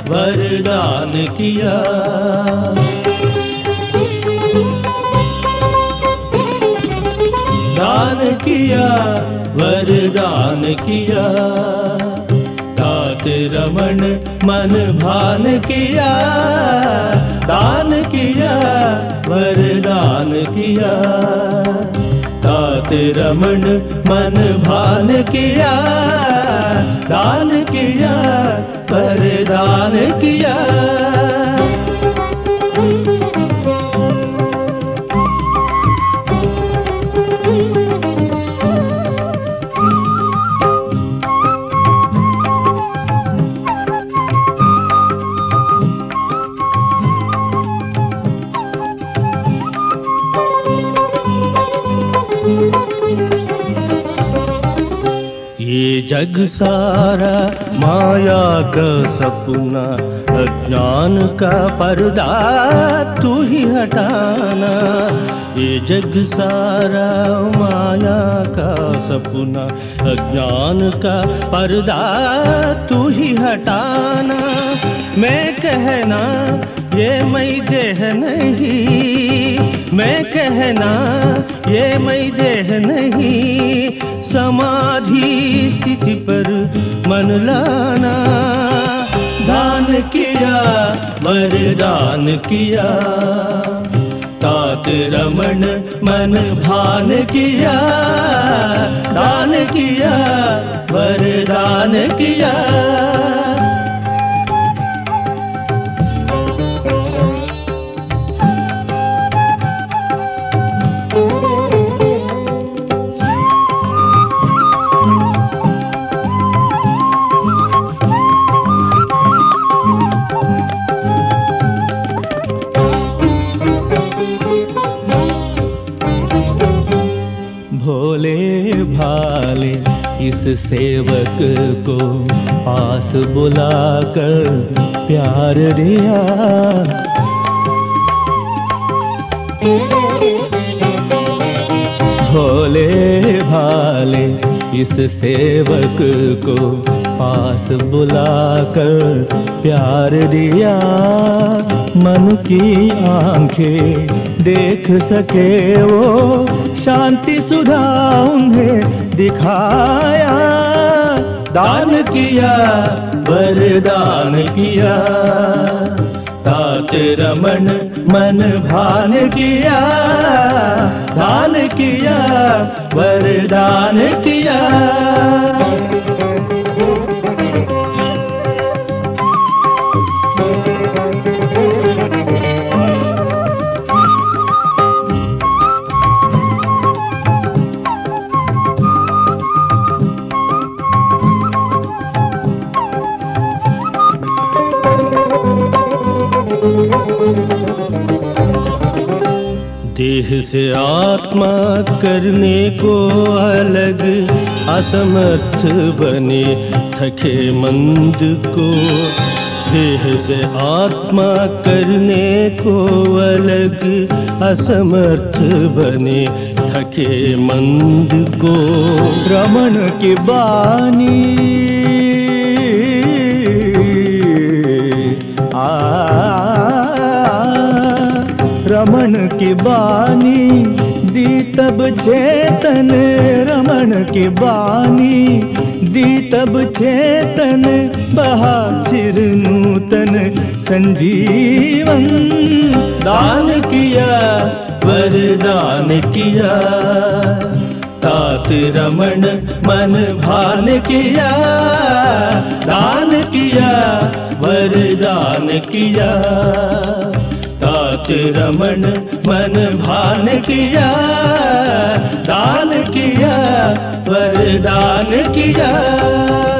वरदान किया। दान किया वरदान किया, तात रमण मन भान किया। दान किया वरदान किया, तात रमण मन भान किया। दान किया वरदान किया। ये जग सारा माया का सपना, अज्ञान का पर्दा तू ही हटाना। ये जग सारा माया का सपना, अज्ञान का पर्दा तू ही हटाना। मैं कहना ये मैं देह नहीं, मैं कहना ये मैं देह नहीं। समाधि स्थिति पर मन लाना। दान किया वरदान किया, तात रमण मन भान किया। दान किया वरदान किया। भोले भाले इस सेवक को पास बुलाकर प्यार दिया। भोले भाले इस सेवक को पास बुलाकर प्यार दिया। मन की आंखें देख सके वो शांति सुधा उन्हें दिखाया। दान किया वरदान किया, तात रमण मन भान किया। दान किया वरदान किया। देह से आत्मा करने को अलग, असमर्थ बने थके मंद को। देह से आत्मा करने को अलग, असमर्थ बने थके मंद को। रमण की बानी रमण की बानी दी तब चेतन। रमण की बानी दी तब चेतन, बहा चिर नूतन संजीवन। दान किया वरदान किया, तात रमण मन भान किया। दान किया वरदान किया, तात रमण मन भान किया। दान किया वरदान किया।